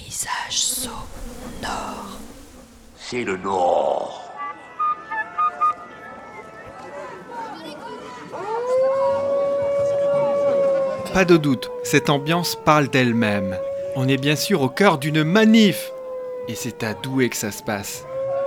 paysage sonore. C'est le Nord. Pas de doute, cette ambiance parle d'elle-même. On est bien sûr au cœur d'une manif. Et c'est à Douai que ça se passe.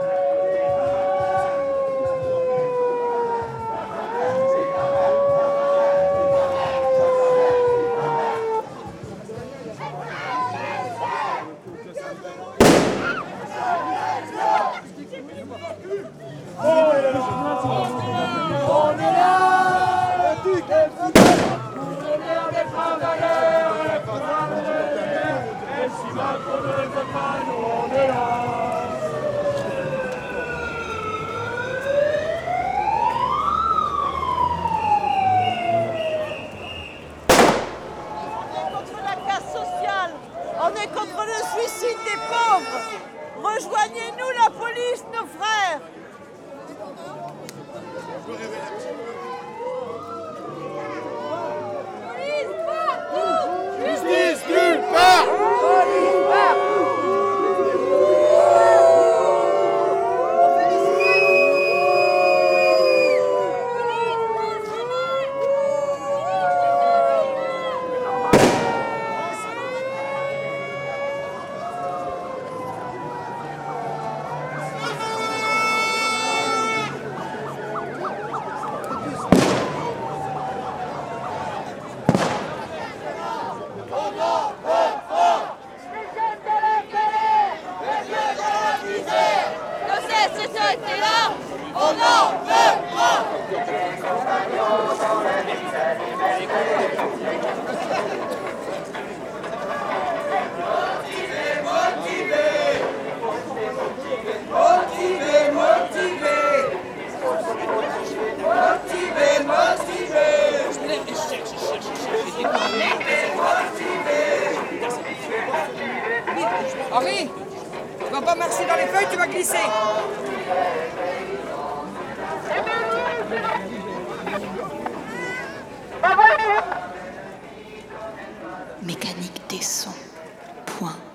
On est contre le suicide des pauvres. Rejoignez-nous la police, nos frères. Police partout. Justice nulle part. Police partout. Henri, tu vas pas marcher dans les feuilles, tu vas glisser. Mécanique des sons. Point.